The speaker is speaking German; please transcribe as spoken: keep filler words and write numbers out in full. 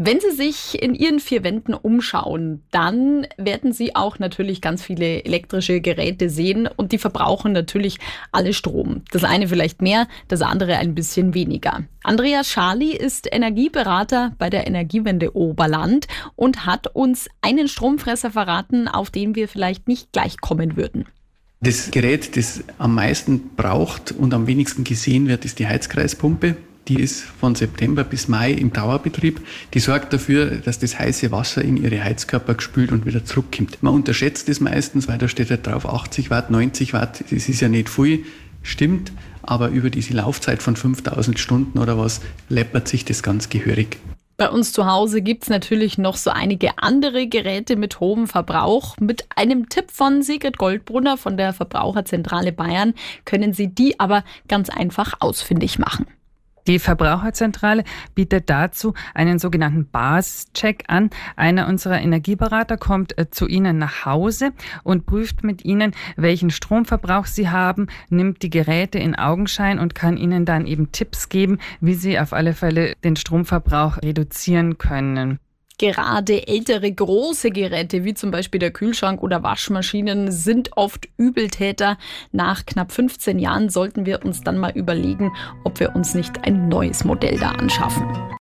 Wenn Sie sich in Ihren vier Wänden umschauen, dann werden Sie auch natürlich ganz viele elektrische Geräte sehen und die verbrauchen natürlich alle Strom. Das eine vielleicht mehr, das andere ein bisschen weniger. Andreas Scharli ist Energieberater bei der Energiewende Oberland und hat uns einen Stromfresser verraten, auf den wir vielleicht nicht gleich kommen würden. Das Gerät, das am meisten braucht und am wenigsten gesehen wird, ist die Heizkreispumpe. Die ist von September bis Mai im Dauerbetrieb. Die sorgt dafür, dass das heiße Wasser in ihre Heizkörper gespült und wieder zurückkommt. Man unterschätzt das meistens, weil da steht halt drauf achtzig Watt, neunzig Watt. Das ist ja nicht viel, stimmt. Aber über diese Laufzeit von fünftausend Stunden oder was läppert sich das ganz gehörig. Bei uns zu Hause gibt es natürlich noch so einige andere Geräte mit hohem Verbrauch. Mit einem Tipp von Sigrid Goldbrunner von der Verbraucherzentrale Bayern können Sie die aber ganz einfach ausfindig machen. Die Verbraucherzentrale bietet dazu einen sogenannten Basischeck an. Einer unserer Energieberater kommt zu Ihnen nach Hause und prüft mit Ihnen, welchen Stromverbrauch Sie haben, nimmt die Geräte in Augenschein und kann Ihnen dann eben Tipps geben, wie Sie auf alle Fälle den Stromverbrauch reduzieren können. Gerade ältere große Geräte wie zum Beispiel der Kühlschrank oder Waschmaschinen sind oft Übeltäter. Nach knapp fünfzehn Jahren sollten wir uns dann mal überlegen, ob wir uns nicht ein neues Modell da anschaffen.